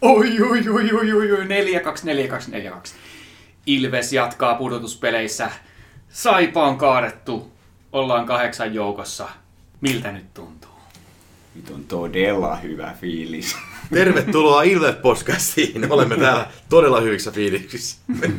Oi, 4-2. Ilves jatkaa pudotuspeleissä. Saipa on kaadettu. Ollaan 8 joukossa. Miltä nyt tuntuu? Nyt on todella hyvä fiilis. Tervetuloa Ilves-podcastiin. Olemme täällä todella hyvissä fiiliksissä.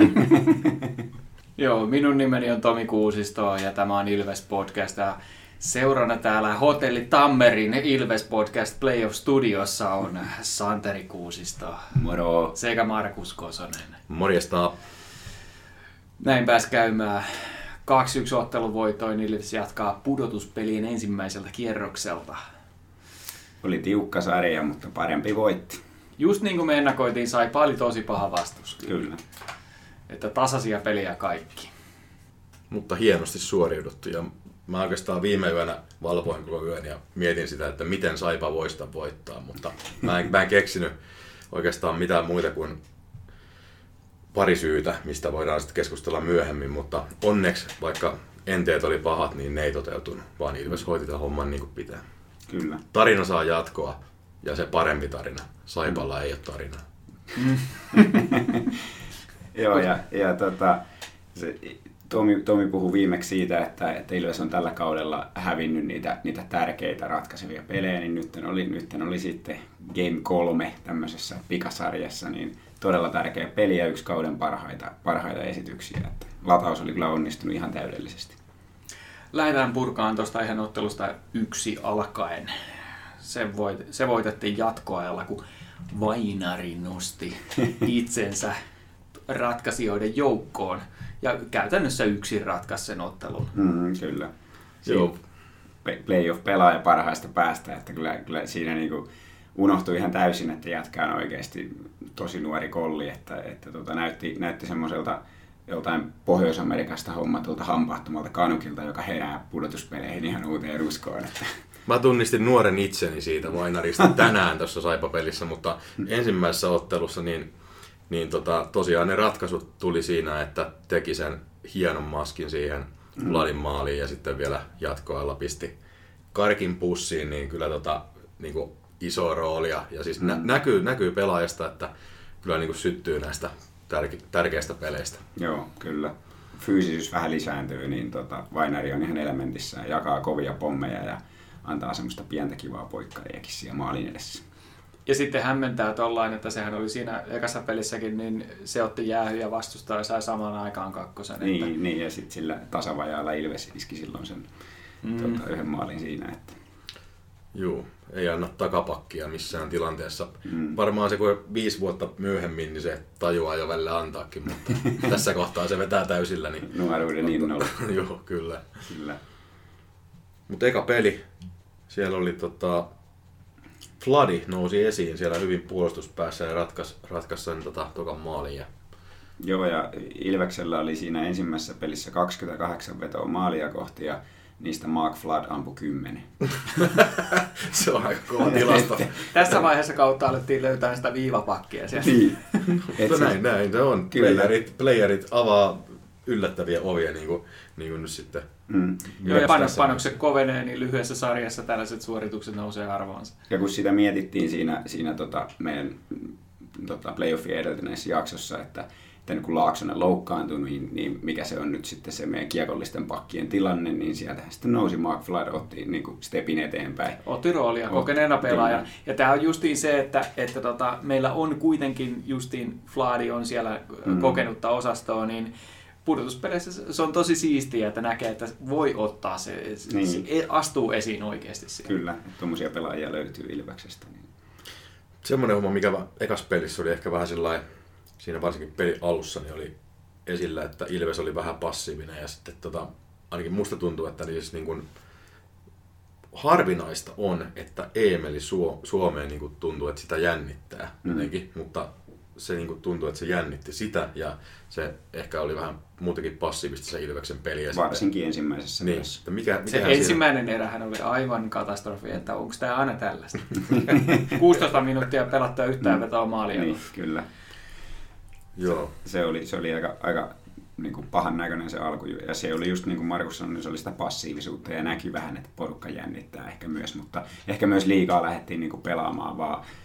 Joo, minun nimeni on Tomi Kuusisto ja tämä on Ilves-podcast. Ja seurana täällä Hotelli Tammerin Ilves-podcast Playoff Studiossa on Santeri Kuusisto. Moro. Sekä Markus Kosonen. Morjesta. Näin pääsi käymään. 2-1 otteluvoitoin Ilves jatkaa pudotuspelien ensimmäiseltä kierrokselta. Oli tiukka sarja, mutta parempi voitti. Just niin kuin me ennakoitiin, Saipa oli tosi paha vastus. Kyllä. Että tasaisia peliä kaikki. Mutta hienosti suoriuduttu. Ja mä oikeastaan viime yönä valvoin koko yön ja mietin sitä, että miten Saipa voisi voittaa. Mutta mä en keksinyt oikeastaan mitään muita kuin pari syytä, mistä voidaan sitten keskustella myöhemmin. Mutta onneksi, vaikka enteet oli pahat, niin ne ei toteutunut, vaan Ilves hoiti tämän homman niin kuin pitää. Kyllä. Tarina saa jatkoa ja se parempi tarina. Saipalla ei ole tarinaa. Joo, Tomi puhui viimeksi siitä, että Ilves on tällä kaudella hävinnyt niitä tärkeitä ratkaisevia pelejä, niin nyt oli sitten Game 3 tämmöisessä pikasarjassa, niin todella tärkeä peli ja yksi kauden parhaita esityksiä. Että lataus oli kyllä onnistunut ihan täydellisesti. Lähdetään purkaan tuosta ihan ottelusta 1 alkaen. Se voitettiin jatkoajalla, kun Vainari nosti itsensä ratkaisijoiden joukkoon. Ja käytännössä yksin ratkaisi sen ottelun. Kyllä. Joo. Playoff-pelaaja parhaista päästä, että kyllä siinä niinku unohtui ihan täysin, että jätkä on oikeasti tosi nuori kolli, että näytti semmoiselta joltain Pohjois-Amerikasta hommatulta hampaattomalta kanukilta, joka herää pudotuspeleihin ihan uuteen uskoon. Että. Mä tunnistin nuoren itseni siitä Vainarista tänään tuossa Saipa-pelissä, mutta ensimmäisessä ottelussa tosiaan ne ratkaisut tuli siinä, että teki sen hienon maskin siihen Vladin maaliin ja sitten vielä jatkoajalla pisti karkin pussiin, niin kyllä niinku iso roolia. Ja siis näkyy pelaajasta, että kyllä niinku syttyy näistä tärkeistä peleistä. Joo, kyllä. Fyysisyys vähän lisääntyy, niin Vainari on ihan elementissään, jakaa kovia pommeja ja antaa semmoista pientä kivaa poikkariakin siellä maalin edessä. Ja sitten hämmentää tollain, että sehän oli siinä ekassa pelissäkin, niin se otti jäähy ja vastustaja ja sai samaan aikaan kakkosen. Niin, ja sitten sillä tasavajaalla Ilves iski silloin sen yhden maalin siinä. Että. Joo, ei anna takapakkia missään tilanteessa. Varmaan se kun 5 vuotta myöhemmin, niin se tajuaa jo välillä antaakin, mutta tässä kohtaa se vetää täysillä. Niin nuoruuden innolla. Joo, kyllä. Mutta eka peli, siellä oli Vladi nousi esiin siellä hyvin puolustuspäässä ja ratkaisi sen tokan maalin. Joo, ja Ilveksellä oli siinä ensimmäisessä pelissä 28 vetoa maalia kohti ja niistä Mark Vlad ampui 10. Se on aika kova tilasto. Tässä vaiheessa kautta alettiin löytää sitä viivapakkia sieltä. Niin. Näin se on. Playerit avaa yllättäviä ovia niin kuin nyt sitten. Joo, ja panokset kovenee, niin lyhyessä sarjassa tällaiset suoritukset nousee arvoonsa. Ja kun sitä mietittiin siinä meidän playoffia edeltäneessä jaksossa, että kun Laaksonen loukkaantui, niin mikä se on nyt sitten se meidän kiekollisten pakkien tilanne, niin sieltä sitten nousi Mark Vlad, otti niin kuin stepin eteenpäin. Otti roolia kokeneena pelaaja. Ja tämä on justiin se, että meillä on kuitenkin justiin Vladi on siellä kokenutta osastoa, niin pudotuspeleissä se on tosi siistiä, että näkee, että voi ottaa se astuu esiin oikeasti siellä. Kyllä, että tuommoisia pelaajia löytyy Ilveksestä. Niin. Semmoinen homma, mikä ekas pelissä oli ehkä vähän sellainen, siinä varsinkin pelin alussa niin oli esillä, että Ilves oli vähän passiivinen ja sitten ainakin musta tuntuu, että niin kuin harvinaista on, että Eemeli Suomeen niin kuin tuntuu, että sitä jännittää jotenkin, mutta se niin kuin tuntuu, että se jännitti sitä ja se ehkä oli vähän muutenkin passiivista se Ilveksen peli. Varsinkin ensimmäisessä pelissä. Se ensimmäinen erähän oli aivan katastrofi, että onko tämä aina tällaista. 16 minuuttia pelattua yhtään vetoa maalia. Niin, kyllä. Joo. Se oli aika niin kuin pahan näköinen se alku. Ja se oli just niin kuin Markus sanoi, niin se oli sitä passiivisuutta ja näki vähän, että porukka jännittää ehkä myös. Mutta ehkä myös liigaa lähdettiin niin kuin pelaamaan vaan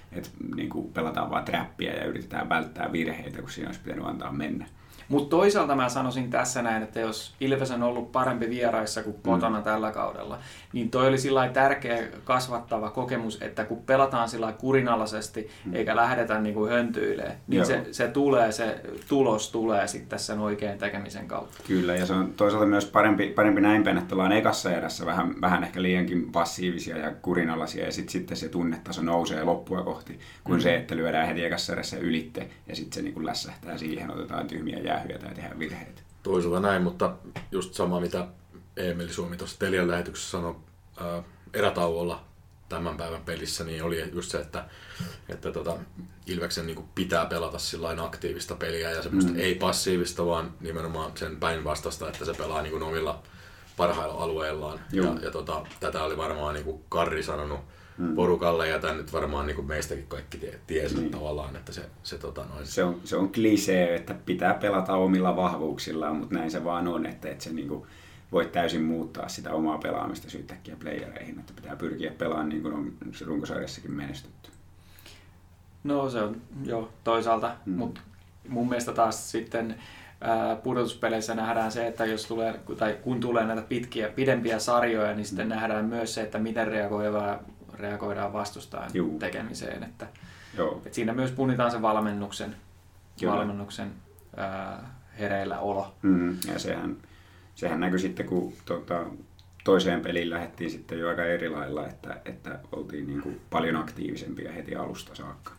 niin kuin pelataan vaan trappia ja yritetään välttää virheitä, kun siinä olisi pitänyt antaa mennä. Mutta toisaalta mä sanoisin tässä näin, että jos Ilves on ollut parempi vieraissa kuin kotona tällä kaudella, niin toi oli sillä tärkeä kasvattava kokemus, että kun pelataan sillä kurinalaisesti eikä lähdetä niinku höntyilemään, niin se tulos tulee sitten sen oikean tekemisen kautta. Kyllä, ja se on toisaalta myös parempi näin päin, että ollaan ekassa erässä vähän ehkä liiankin passiivisia ja kurinalaisia, ja sitten se tunnetaso nousee loppua kohti, kuin se, että lyödään heti ekassa erässä ylitte, ja sitten se niinku lässähtää siihen, otetaan tyhmiä jäähyjä tai tehdään virheitä. Toisaalta näin, mutta just sama mitä Eemeli Suomi tuossa Telian lähetyksessä sanoi erätauolla tämän päivän pelissä, niin oli just se, että Ilveksen niin kuin pitää pelata sillain aktiivista peliä ja semmoista ei passiivista, vaan nimenomaan sen päinvastaista, että se pelaa niin kuin omilla parhailla alueillaan. Ja tätä oli varmaan niin kuin Karri sanonut porukalle, ja tämän nyt varmaan niin kuin meistäkin kaikki tiesi tavallaan, että se on klisee, että pitää pelata omilla vahvuuksillaan, mutta näin se vaan on, että se niin kuin voi täysin muuttaa sitä omaa pelaamista yhtäkkiä playereihin, että pitää pyrkiä pelaamaan niin kuin on se runkosarjassakin menestytty. No se on jo toisaalta, mutta mun mielestä taas sitten pudotuspeleissä nähdään se, että jos tulee, tai kun tulee näitä pidempiä sarjoja, niin sitten nähdään myös se, että miten reagoidaan vastustajan tekemiseen. Että siinä myös punnitaan se valmennuksen hereillä olo. Ja sehän näkyi sitten, kun toiseen peliin lähdettiin sitten jo aika eri lailla, että oltiin niin kuin paljon aktiivisempia heti alusta saakka.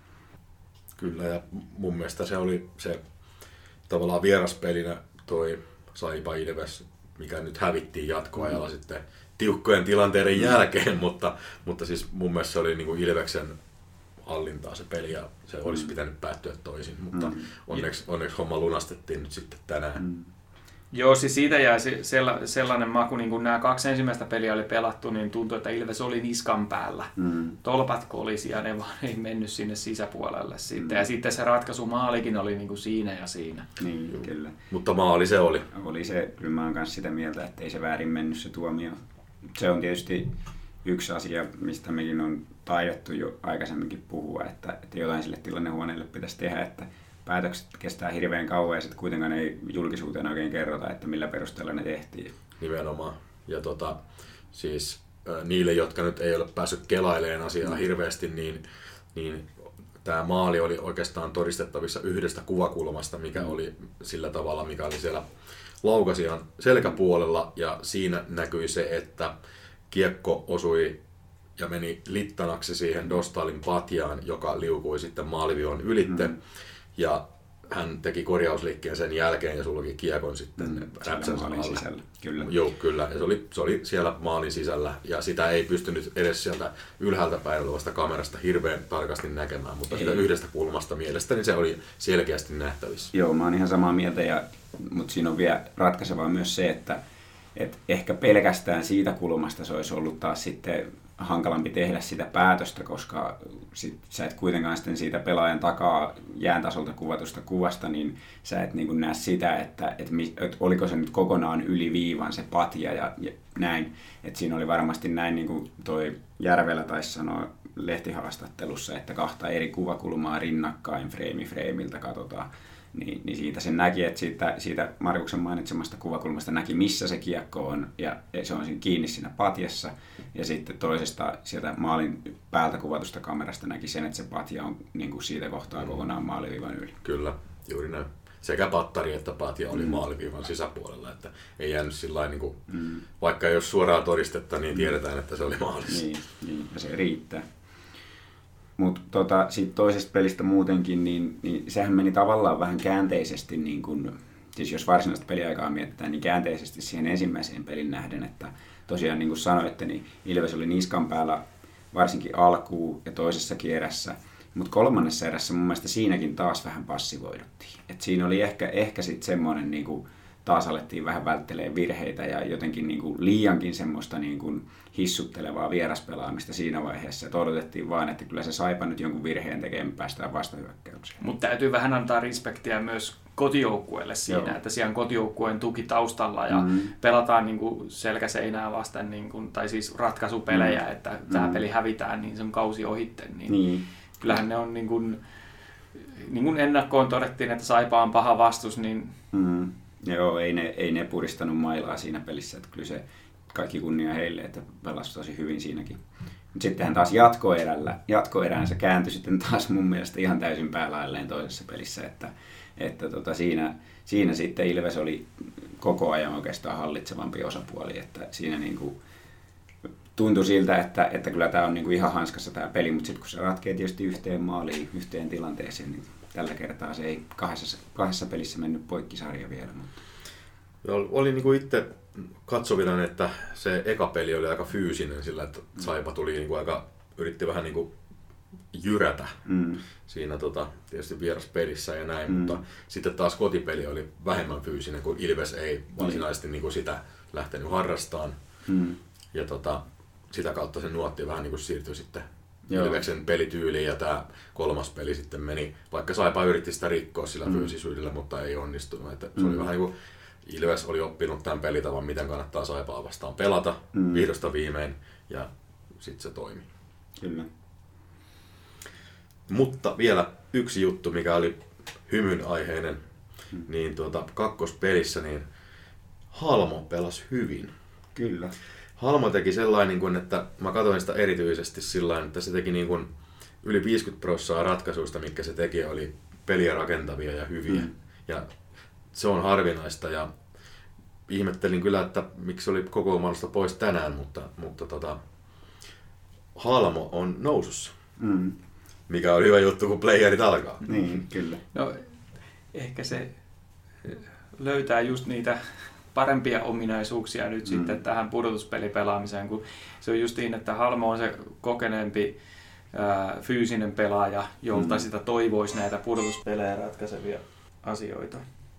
Kyllä, ja mun mielestä se oli se tavallaan vieraspelinä toi Saipa Ilves, mikä nyt hävittiin jatkoajalla sitten tiukkojen tilanteiden jälkeen, mutta siis mun mielestä se oli niin kuin Ilveksen hallintaa se peli ja se olisi pitänyt päättyä toisin, mutta onneksi homma lunastettiin nyt sitten tänään. Joo, siis siitä jäi sellainen maku, niin kun nämä 2 ensimmäistä peliä oli pelattu, niin tuntui, että Ilves oli niskan päällä. Tolpat kolisi ja ne vaan ei mennyt sinne sisäpuolelle sitten. Ja sitten se ratkaisumaalikin oli niin kuin siinä ja siinä. Niin, kyllä. Mutta maali se oli. Oli se, kyllä mä oon kanssa sitä mieltä, että ei se väärin mennyt se tuomio. Se on tietysti yksi asia, mistä mekin on taidettu jo aikaisemminkin puhua, että jotain sille tilannehuoneelle pitäisi tehdä, että päätökset kestää hirveän kauan ja sitten kuitenkaan ei julkisuuteen oikein kerrota, että millä perusteella ne tehtiin. Nimenomaan. Ja siis niille, jotka nyt ei ole päässyt kelailemaan asiaa hirveästi, niin tämä maali oli oikeastaan todistettavissa yhdestä kuvakulmasta, mikä oli sillä tavalla, mikä oli siellä laukasijan selkäpuolella, ja siinä näkyi se, että kiekko osui ja meni littanaksi siihen Dostalin patjaan, joka liukui sitten maalivion ylitte. Ja hän teki korjausliikkeen sen jälkeen ja sulki kiekon sitten räpsänsä alle. Sisällä. Kyllä. Joo, kyllä. Ja se oli siellä maalin sisällä ja sitä ei pystynyt edes sieltä ylhäältä päin olevasta kamerasta hirveän tarkasti näkemään, mutta sitä yhdestä kulmasta mielestäni se oli selkeästi nähtävissä. Joo, mä oon ihan samaa mieltä, mutta siinä on vielä ratkaisevaa myös se, että ehkä pelkästään siitä kulmasta se olisi ollut taas sitten hankalampi tehdä sitä päätöstä, koska sä et kuitenkaan sitten siitä pelaajan takaa jään tasolta kuvatusta kuvasta, niin sä et niin kuin näe sitä, että oliko se nyt kokonaan yli viivan se patja ja näin. Et siinä oli varmasti näin, niin kuin toi Järvelä taisi sanoa lehtihaastattelussa, että 2 eri kuvakulmaa rinnakkain freimiltä katsotaan. Niin siitä sen näki, että siitä Markuksen mainitsemasta kuvakulmasta näki, missä se kiekko on, ja se on kiinni siinä patjassa. Ja sitten toisesta sieltä maalin päältä kuvatusta kamerasta näki sen, että se patja on niin kuin siitä kohtaa kokonaan maaliviivan yli. Kyllä, juuri näin. Sekä pattari että patja oli maaliviivan sisäpuolella, että ei jäänyt sillain, niin kuin, vaikka ei ole suoraa todistetta, niin tiedetään, että se oli maalissa. Niin, ja se riittää. Mutta siitä toisesta pelistä muutenkin, niin sehän meni tavallaan vähän käänteisesti, niin kun, siis jos varsinaista peliaikaa mietitään, niin käänteisesti siihen ensimmäiseen pelin nähden, että tosiaan niin kuin sanoitte, niin Ilves oli niskan päällä varsinkin alkuun ja toisessa erässä, mutta 3. erässä mun mielestä siinäkin taas vähän passivoiduttiin. Et siinä oli ehkä sitten semmoinen, niin kuin taas alettiin vähän välttelee virheitä ja jotenkin niin kuin liiankin semmoista niin kuin hissuttelevaa vieraspelaamista siinä vaiheessa. Et odotettiin vaan, että kyllä se Saipa nyt jonkun virheen tekee, päästään vastahyökkäykseen. Mutta täytyy vähän antaa respektiä myös kotijoukkueelle siinä, että siellä on kotijoukkueen tuki taustalla ja pelataan niin kuin selkäseinää vasten, niin kuin, tai siis ratkaisupelejä, että tämä peli hävitään, niin se on kausi ohitte. kyllähän ne on niin kuin ennakkoon todettiin, että Saipa on paha vastus, niin... Joo, ei ne puristanut mailaa siinä pelissä, että kyllä se kaikki kunnia heille, että pelasi tosi hyvin siinäkin. Mutta sittenhän taas jatkoerään se kääntyi sitten taas mun mielestä ihan täysin päälailleen toisessa pelissä, että siinä sitten Ilves oli koko ajan oikeastaan hallitsevampi osapuoli, että siinä niinku tuntui siltä, että kyllä tämä on niinku ihan hanskassa tämä peli, mutta sitten kun se ratkee tietysti yhteen maaliin, yhteen tilanteeseen, niin tällä kertaa se ei kahdessa pelissä mennyt poikkisarja vielä. Mutta. Oli niinku itse katsovina, että se eka peli oli aika fyysinen sillä, että Saipa tuli niinku yritti vähän niinku jyrätä siinä tietysti vieraspelissä ja näin, mutta sitten taas kotipeli oli vähemmän fyysinen, kun Ilves ei varsinaisesti niinku sitä lähtenyt harrastamaan. Ja sitä kautta se nuotti vähän niinku siirtyi sitten Ilveksen pelityyliin ja tämä kolmas peli sitten meni, vaikka Saipa yritti sitä rikkoa sillä fyysisyydellä, mutta ei onnistunut. Että se oli vähän niin kuin Ilves oli oppinut tämän pelitavan, miten kannattaa Saipaa vastaan pelata vihdosta viimein ja sitten se toimi. Kyllä. Mutta vielä yksi juttu, mikä oli hymyn aiheinen, niin kakkospelissä niin Halmo pelasi hyvin. Kyllä. Halmo teki sellainen, että mä katsoin sitä erityisesti sillain, että se teki niin kuin yli 50% ratkaisuista, mitkä se teki, oli peliä rakentavia ja hyviä. Ja se on harvinaista ja ihmettelin kyllä, että miksi oli kokoonpanosta pois tänään, mutta Halmo on nousussa. Mikä on hyvä juttu, kun playerit alkaa. Niin, kyllä. No, ehkä se löytää just niitä parempia ominaisuuksia nyt sitten tähän pudotuspelipelaamiseen, kun se on just niin, että Halmo on se kokeneempi fyysinen pelaaja, jolta sitä toivoisi näitä pudotuspelejä ratkaisevia asioita.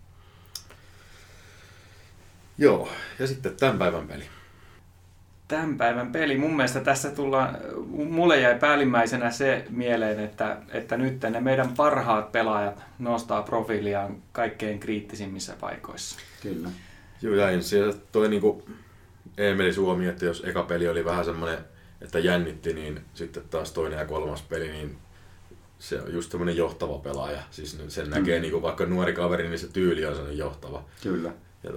Joo, ja sitten tämän päivän peli. Tämän päivän peli. Mun mielestä tässä mulle jäi päällimmäisenä se mieleen, että nyt ne meidän parhaat pelaajat nostaa profiiliaan kaikkein kriittisimmissä paikoissa. Kyllä. Joo, jäin siellä toi niinku Eemeli Suomi, että jos eka peli oli vähän semmoinen, että jännitti, niin sitten taas toinen ja kolmas peli, niin se on just semmoinen johtava pelaaja. Siis sen näkee niinku vaikka nuori kaveri, niin se tyyli on semmoinen johtava. Kyllä. Ja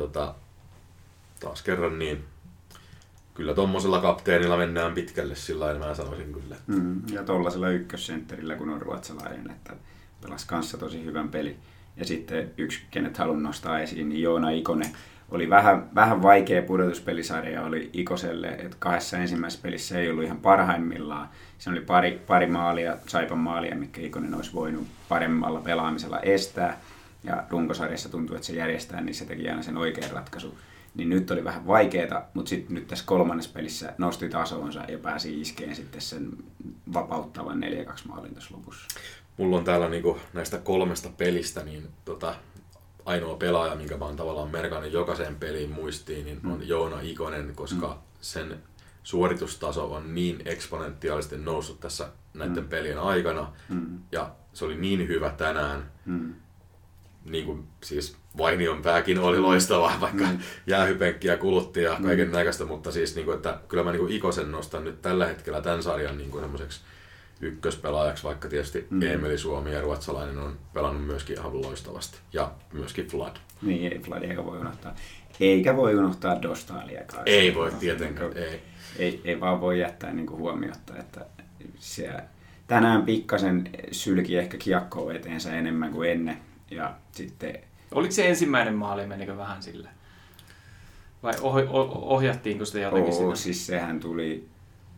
taas kerran niin kyllä tommosella kapteenilla mennään pitkälle sillä lailla, mä sanoisin kyllä. Ja tollasella ykkössentterillä, kun on ruotsalainen, että pelasi kanssa tosi hyvän peli. Ja sitten yksi, kenet haluan nostaa esiin, niin Joona Ikonen. Oli vähän vaikea pudotuspelisarja oli Ikoselle, että kahdessa ensimmäisessä pelissä ei ollut ihan parhaimmillaan. Se oli pari maalia, Saipan maalia, mitkä Ikonen olisi voinut paremmalla pelaamisella estää. Ja runkosarjassa tuntui, että se järjestää, niin se teki aina sen oikean ratkaisun. Niin nyt oli vähän vaikeeta, mutta sitten nyt tässä kolmannessa pelissä nosti tasonsa ja pääsi iskeen sitten sen vapauttavan 4-2 maalin tässä lopussa. Mulla on täällä niinku näistä 3 pelistä niin ainoa pelaaja, minkä mä oon tavallaan merkannut jokaiseen peliin muistiin, niin on Joona Ikonen, koska sen suoritustaso on niin eksponentiaalisesti noussut tässä näiden pelien aikana. Ja se oli niin hyvä tänään. Niin kuin, siis Vainion pääkin oli loistava, vaikka jäähypenkkiä kulutti ja kaiken näköistä, mutta siis niin kuin, että kyllä mä niin kuin Ikosen nostan nyt tällä hetkellä tämän sarjan niin kuin semmoiseksi ykköspelaajaksi, vaikka tietysti Eemeli Suomi ja ruotsalainen on pelannut myöskin ihan loistavasti. Ja myöskin Vlad. Niin, ei Vladia voi unohtaa. Eikä voi unohtaa Dostaliakaan. Ei voi tietenkään, ei vaan voi jättää niin kuin huomiota, että siellä tänään pikkasen sylki ehkä kiekkoa eteensä enemmän kuin ennen. Ja sitten. Oliko se ensimmäinen maali, menikö vähän sille? Vai ohjattiinko sitä jotenkin sinne? Siis sehän tuli,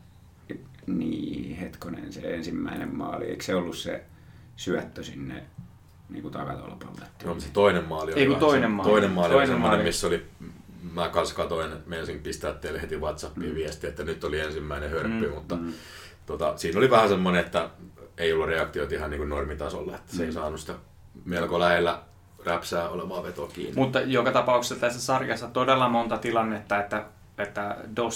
niin se ensimmäinen maali. Eikö se ollut se syöttö sinne niin kuin takatolpalle? No, se toinen maali oli toinen maali oli semmoinen, missä oli, mä kanssa katoin, meinasin pistää teille heti WhatsAppiin viesti, että nyt oli ensimmäinen hörppy, mutta siinä oli vähän semmoinen, että ei ollut reaktioita ihan niin kuin normitasolla, että se ei saanut sitä melko lähellä räpsää olevaa vetoa kiinni. Mutta joka tapauksessa tässä sarjassa todella monta tilannetta, että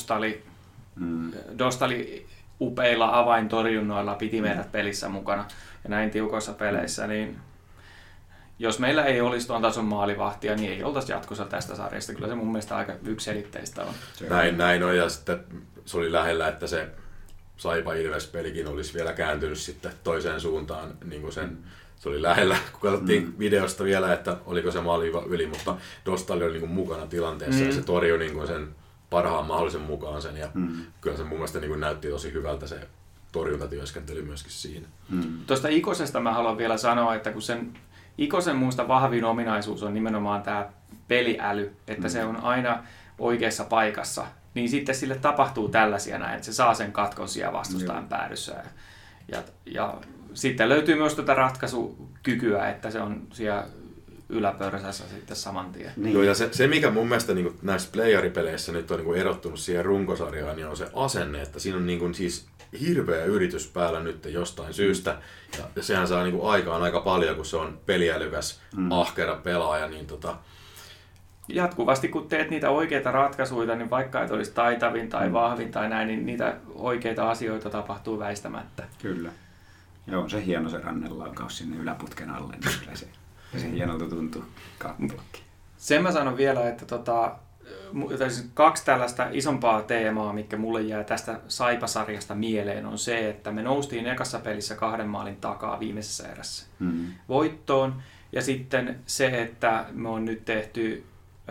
Dostali upeilla avaintorjunnoilla piti meidät pelissä mukana ja näin tiukoissa peleissä, niin jos meillä ei olisi tuon tason maalivahtia, niin ei oltaisi jatkossa tästä sarjasta. Kyllä se mun mielestä aika yksiselitteistä on. Näin on, ja sitten se oli lähellä, että se Saipa Ilves-pelikin olisi vielä kääntynyt sitten toiseen suuntaan, niin kuin se oli lähellä, kun katsottiin videosta vielä, että oliko se maali yli, mutta Dostali oli niin kuin mukana tilanteessa ja se torjui niin kuin sen parhaan mahdollisen mukaan sen ja kyllä se mun mielestä niin kuin näytti tosi hyvältä se torjuntatyöskentely myöskin siinä. Tuosta Ikosesta mä haluan vielä sanoa, että kun sen Ikosen muusta vahvin ominaisuus on nimenomaan tämä peliäly, että se on aina oikeassa paikassa, niin sitten sille tapahtuu tällaisia näin, että se saa sen katkon siellä vastustajan päädyssä. Ja sitten löytyy myös tätä ratkaisukykyä, että se on siellä yläpörsässä sitten saman tien. Niin. Joo, ja se mikä mun mielestä niin näissä playeripeleissä nyt on niin erottunut siihen runkosarjaan, niin on se asenne, että siinä on niin siis hirveä yritys päällä nyt jostain syystä. Ja sehän saa niin aikaan aika paljon, kun se on peliälykäs, ahkera pelaaja. Niin jatkuvasti kun teet niitä oikeita ratkaisuja, niin vaikka et olisi taitavin tai vahvin tai näin, niin niitä oikeita asioita tapahtuu väistämättä. Kyllä. Joo, se hieno se rannelaukaus sinne yläputken alle, niin kyllä se hienolta tuntuu katsoakin. Sen mä sanon vielä, että siis 2 tällaista isompaa teemaa, mikä mulle jää tästä Saipa-sarjasta mieleen, on se, että me noustiin ekassa pelissä 2 maalin takaa viimeisessä erässä voittoon. Ja sitten se, että me on nyt tehty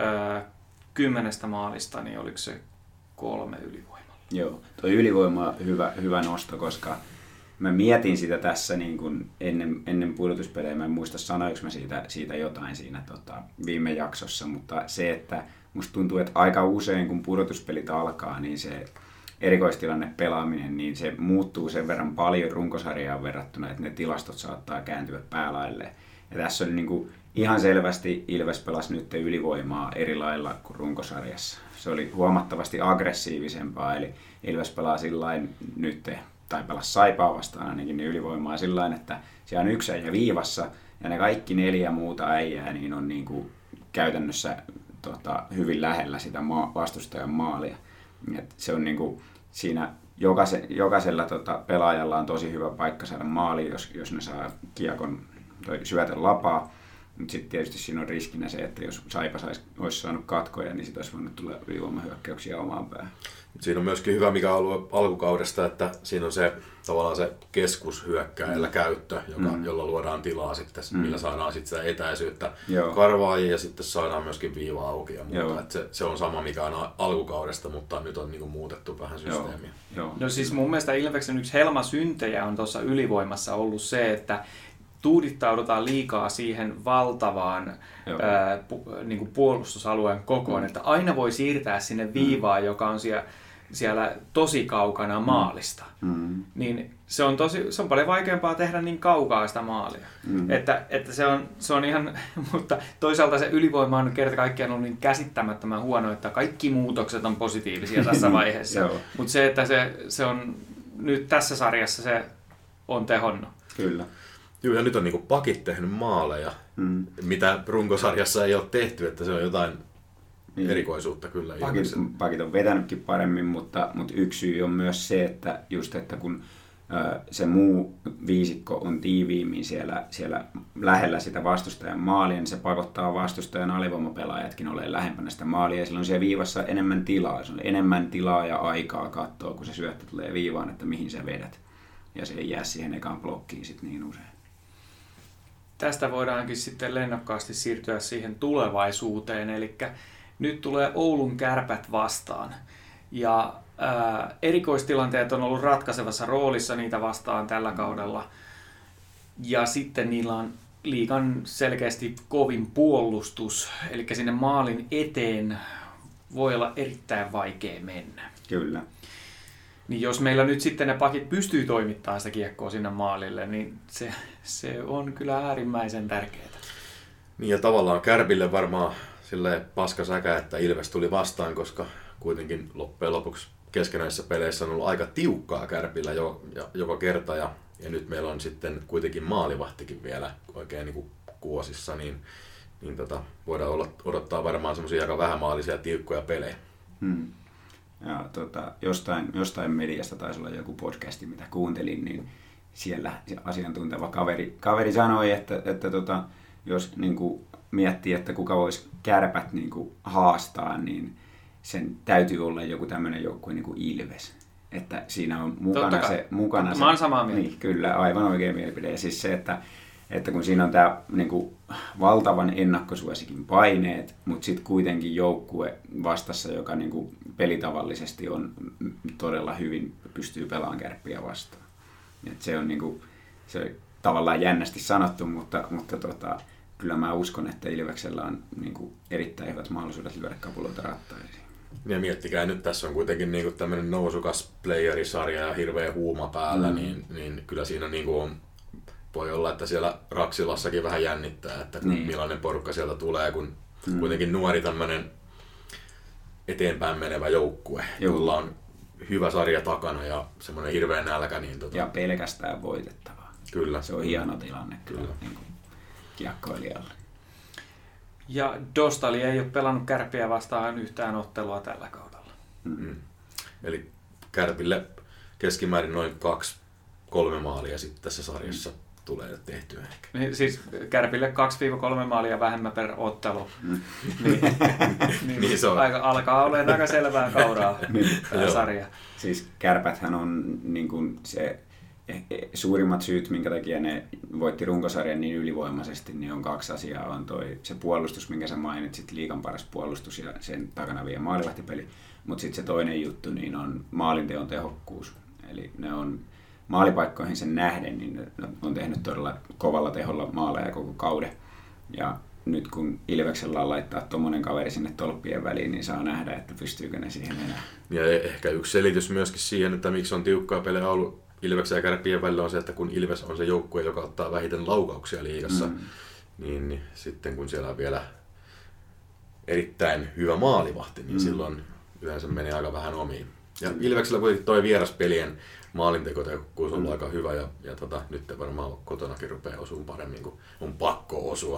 10 maalista, niin oliko se 3 ylivoimalla? Joo, tuo ylivoima on hyvä nosto, koska mä mietin sitä tässä niin kuin ennen pudotuspelejä, mä en muista sanoinko mä siitä jotain siinä viime jaksossa, mutta se, että musta tuntuu, että aika usein kun pudotuspelit alkaa, niin se erikoistilanne pelaaminen, niin se muuttuu sen verran paljon runkosarjaan verrattuna, että ne tilastot saattaa kääntyä päälailleen. Ja tässä oli niin kuin ihan selvästi Ilves pelasi nyt ylivoimaa eri lailla kuin runkosarjassa. Se oli huomattavasti aggressiivisempaa, eli Ilves pelaa sillain nyt, tai pelasi Saipaa vastaan ainakin, niin ylivoimaa sillain, että siellä on 1 äijä viivassa, ja ne kaikki 4 muuta äijää niin on niin kuin käytännössä hyvin lähellä sitä vastustajan maalia. Et se on niin kuin siinä jokaisella pelaajalla on tosi hyvä paikka saada maali, jos ne saa kiekon syötön lapaa. Mutta sitten tietysti siinä on riskinä se, että jos Saipa olisi saanut katkoja, niin sitten olisi voinut tulla ylivoimahyökkäyksiä omaan päähän. Siinä on myöskin hyvä, mikä on ollut alkukaudesta, että siinä on se tavallaan se keskushyökkäjällä käyttö, jolla luodaan tilaa sitten, millä saadaan sitten sitä etäisyyttä karvaajia ja sitten saadaan myöskin viiva auki ja muuta. Että se on sama, mikä on alkukaudesta, mutta nyt on niinku muutettu vähän systeemiä. No siis mun mielestä Ilveksen yksi helmasyntejä on tuossa ylivoimassa ollut se, että tuudittaudutaan liikaa siihen valtavaan niin kuin puolustusalueen kokoon, että aina voi siirtää sinne viivaan, joka on siellä tosi kaukana maalista. Niin se on paljon vaikeampaa tehdä niin kaukaa sitä maalia. Että se on ihan, mutta toisaalta se ylivoima on kerta kaikkiaan ollut niin käsittämättömän huono, että kaikki muutokset on positiivisia tässä vaiheessa. Mutta se, että se on nyt tässä sarjassa se on tehonnut. Kyllä. Joo, ja nyt on niinku pakit tehnyt maaleja, mitä runkosarjassa ei ole tehty, että se on jotain erikoisuutta kyllä. Pakit on vetänytkin paremmin, mutta yksi syy on myös se, että kun se muu viisikko on tiiviimmin siellä lähellä sitä vastustajan maalia, niin se pakottaa vastustajan alivoimapelaajatkin olemaan lähempänä sitä maalia, ja silloin on siellä viivassa enemmän tilaa. Se on enemmän tilaa ja aikaa katsoa, kun se syöttö tulee viivaan, että mihin sä vedät. Ja se ei jää siihen ekaan blokkiin sit niin usein. Tästä voidaankin sitten lennokkaasti siirtyä siihen tulevaisuuteen, eli nyt tulee Oulun Kärpät vastaan. Ja erikoistilanteet on ollut ratkaisevassa roolissa niitä vastaan tällä kaudella. Ja sitten niillä on liigan selkeästi kovin puolustus, eli sinne maalin eteen voi olla erittäin vaikea mennä. Kyllä. Niin jos meillä nyt sitten ne pakit pystyy toimittamaan sitä kiekkoa sinne maalille, niin se on kyllä äärimmäisen tärkeää. Niin ja tavallaan Kärpille varmaan silleen paska säkä, että Ilves tuli vastaan, koska kuitenkin loppujen lopuksi keskenäisissä peleissä on ollut aika tiukkaa Kärpillä joka kerta. Ja nyt meillä on sitten kuitenkin maalivahtikin vielä oikein niin kuin kuosissa, niin voidaan odottaa varmaan semmoisia aika vähämaalisia tiukkoja pelejä. Ja jostain mediasta taisi olla joku podcasti, mitä kuuntelin, niin siellä asiantunteva kaveri sanoi, että jos niin kuin miettii, että kuka voisi Kärpät niin kuin haastaa, niin sen täytyy olla joku tämmöinen joukkue niin kuin Ilves. että siinä on mukana se. Mä oon samaa mieltä. Niin, kyllä, aivan oikea mielipide. Ja siis se, että kun siinä on tämä niin valtavan ennakkosuosikin paineet, mutta sitten kuitenkin joukkue vastassa, joka niin kuin pelitavallisesti on todella hyvin, pystyy pelaamaan Kärppiä vastaan. Et se on, niin kuin, se on tavallaan jännästi sanottu, mutta kyllä mä uskon, että Ilveksellä on niin kuin erittäin hyvät mahdollisuudet lyödä kapuloita rattaisiin. Ja miettikää nyt, tässä on kuitenkin niin kuin tämmöinen nousukas playerisarja ja hirveä huuma päällä, niin kyllä siinä niin kuin on, voi olla, että siellä Raksilassakin vähän jännittää, että millainen porukka sieltä tulee, kun kuitenkin nuori tämmöinen eteenpäin menevä joukkue, jolla on hyvä sarja takana ja semmoinen hirveä nälkä. Niin ja pelkästään voitettavaa. Kyllä. Se on hieno tilanne kyllä. Niin kuin kiekkoilijalle. Ja Dostali ei ole pelannut Kärppiä vastaan yhtään ottelua tällä kaudella. Mm-hmm. Eli Kärpille keskimäärin noin 2-3 maalia sitten tässä sarjassa tulee tehtyä ehkä. Niin, siis Kärpille 2-3 maalia vähemmän per ottelu. Niin se on. Alkaa olemaan aika selvää kauraa tämä sarja. Siis Kärpäthän on niin kuin se suurimmat syyt, minkä takia ne voitti runkosarjan niin ylivoimaisesti, niin on 2 asiaa. On se puolustus, minkä sä mainitsit, liigan paras puolustus ja sen takana vie maalivahtipeli. Mutta sitten se toinen juttu niin on maalinteon tehokkuus. Eli ne on maalipaikkoihin sen nähden, niin ne on tehnyt todella kovalla teholla maaleja koko kauden. Ja nyt kun Ilveksellä on laittaa tommonen kaveri sinne tolppien väliin, niin saa nähdä, että pystyykö ne siihen enää. Ja ehkä yksi selitys myöskin siihen, että miksi on tiukkaa pelejä ollut Ilveksen ja Kärppien välillä on se, että kun Ilves on se joukkue, joka ottaa vähiten laukauksia liigassa, niin sitten kun siellä on vielä erittäin hyvä maalivahti, niin silloin yleensä menee aika vähän omiin. Ja Ilveksellä kuitenkin toi vieraspelien maalintekotehokkuus on aika hyvä ja nyt varmaan kotonakin rupeaa osumaan paremmin, kun on pakko osua.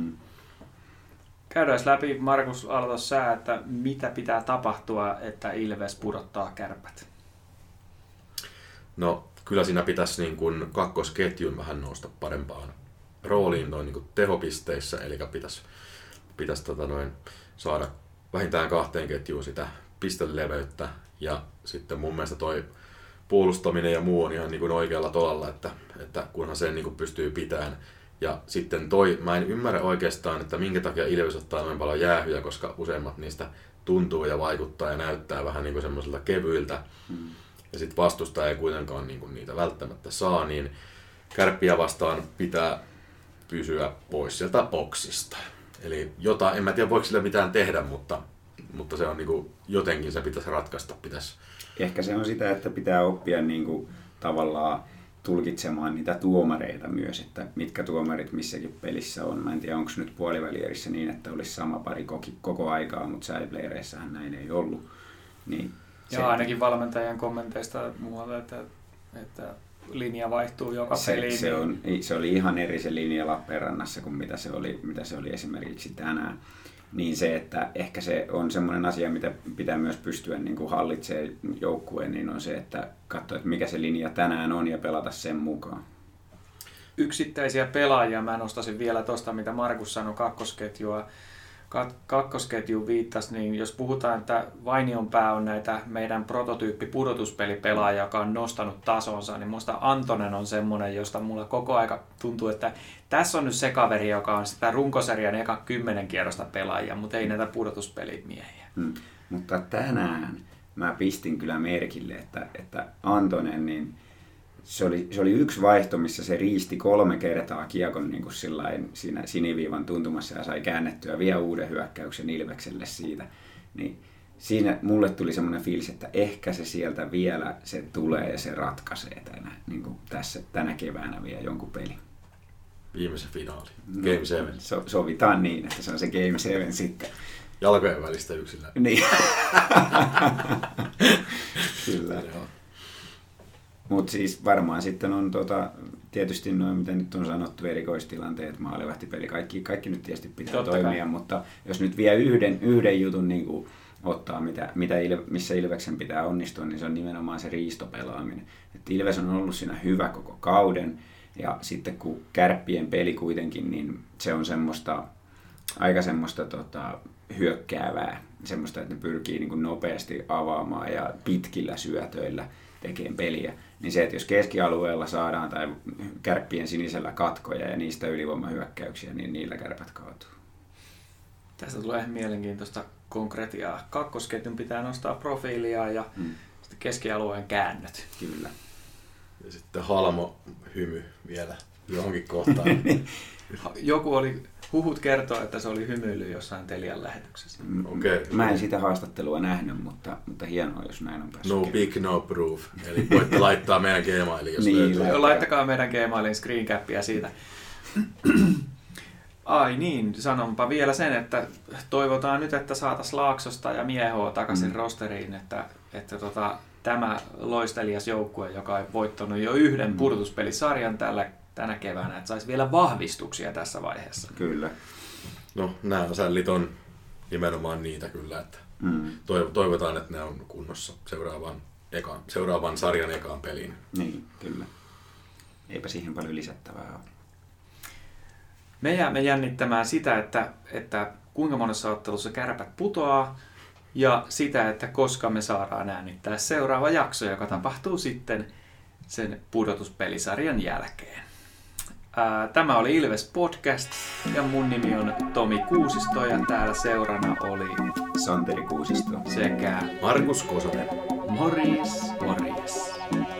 Käydään läpi, Markus aloitus sä, että mitä pitää tapahtua, että Ilves pudottaa Kärpät? No kyllä siinä pitäisi niin kuin kakkosketjun vähän nousta parempaan rooliin noin niin kuin tehopisteissä, eli pitäisi saada vähintään 2 ketjuun sitä pisteleveyttä ja sitten mun mielestä toi puolustaminen ja muu on ihan niin kuin oikealla tolalla, että kunhan sen niin kuin pystyy pitämään. Ja sitten mä en ymmärrä oikeastaan, että minkä takia Ilves ottaa noin paljon jäähyjä, koska useimmat niistä tuntuu ja vaikuttaa ja näyttää vähän niin kuin semmoisilta kevyiltä. Ja sitten vastustaja ei kuitenkaan niin kuin niitä välttämättä saa, niin Kärppiä vastaan pitää pysyä pois sieltä boksista. Eli en mä tiedä voiko sillä mitään tehdä, mutta se on niin kuin, jotenkin se pitäisi ratkaista. Ehkä se on sitä, että pitää oppia niin kuin, tavallaan tulkitsemaan niitä tuomareita myös, että mitkä tuomarit missäkin pelissä on. Mä en tiedä, onko nyt puolivälierissä niin, että olisi sama pari koko aikaa, mutta sääliplayereissähän näin ei ollut. Niin ja ainakin valmentajan kommenteista muualta, että linja vaihtuu joka peliin. Se oli ihan eri se linja Lappeenrannassa kuin mitä se oli esimerkiksi tänään. Niin se, että ehkä se on semmoinen asia, mitä pitää myös pystyä niin kuin hallitsemaan joukkueen, niin on se, että katsoa, että mikä se linja tänään on ja pelata sen mukaan. Yksittäisiä pelaajia mä nostaisin vielä tuosta, mitä Markus sanoi kakkosketjuun viittasi, niin jos puhutaan, että Vainionpää on näitä meidän prototyyppi-pudotuspelipelaajia, joka on nostanut tasonsa, niin minusta Antonen on semmoinen, josta mulla koko aika tuntuu, että tässä on nyt se kaveri, joka on sitä runkosarjan eka 10 kierrosta pelaajia, mutta ei näitä pudotuspelimiehiä. Mutta tänään mä pistin kyllä merkille, että Antonen, niin se oli yksi vaihto, missä se riisti 3 kertaa kiekon niin kuin siinä siniviivan tuntumassa ja sai käännettyä vielä uuden hyökkäyksen Ilvekselle siitä. Niin siinä mulle tuli semmoinen fiilis, että ehkä se sieltä vielä se tulee ja se ratkaisee tänä keväänä vielä jonkun pelin. Viimeisen finaali. Game 7. Sovitaan niin, että se on se Game 7 sitten. Jalkojen välistä yksilöä. Niin. Kyllä. Mutta siis varmaan sitten on tietysti noin, mitä nyt on sanottu, erikoistilanteet, maalivahtipeli, kaikki nyt tietysti pitää toimia, mutta jos nyt vielä yhden jutun niin kuin ottaa, missä Ilveksen pitää onnistua, niin se on nimenomaan se riistopelaaminen. Et Ilves on ollut siinä hyvä koko kauden, ja sitten kun Kärppien peli kuitenkin, niin se on aika semmoista hyökkäävää semmoista, että ne pyrkii niin kuin nopeasti avaamaan ja pitkillä syötöillä tekemään peliä. Niin se, että jos keskialueella saadaan tai Kärppien sinisellä katkoja ja niistä ylivoimahyökkäyksiä, niin niillä Kärpät kaatuu. Tästä tulee mielenkiintoista konkretiaa. Kakkosketjun pitää nostaa profiilia ja sitten keskialueen käännöt. Kyllä. Ja sitten Halmo hymy vielä johonkin kohtaan. Joku oli, huhut kertoo, että se oli hymyily jossain Telian lähetyksessä. Okay. Mä en sitä haastattelua nähnyt, mutta hienoa, jos näin on päässyt. No big, no proof. Eli voitte laittaa meidän Gmailiin, jos niin, löytyy. Laittakaa meidän Gmailin screencappia siitä. Ai niin, sanonpa vielä sen, että toivotaan nyt, että saataisiin Laaksosta ja Miehoa takaisin rosteriin, että tämä loistelias joukkue, joka on voittanut jo yhden pudotuspelisarjan tänä keväänä, että saisi vielä vahvistuksia tässä vaiheessa. Kyllä. No, nämä sällit on nimenomaan niitä kyllä, että toivotaan, että ne on kunnossa seuraavan sarjan ekaan peliin. Niin, kyllä. Eipä siihen paljon lisättävää ole. Me jäämme jännittämään sitä, että kuinka monessa ottelussa Kärpät putoaa ja sitä, että koska me saadaan äänittää seuraava jakso, joka tapahtuu sitten sen pudotuspelisarjan jälkeen. Tämä oli Ilves Podcast ja mun nimi on Tomi Kuusisto ja täällä seurana oli Santeri Kuusisto sekä Markus Kosonen. Morjes.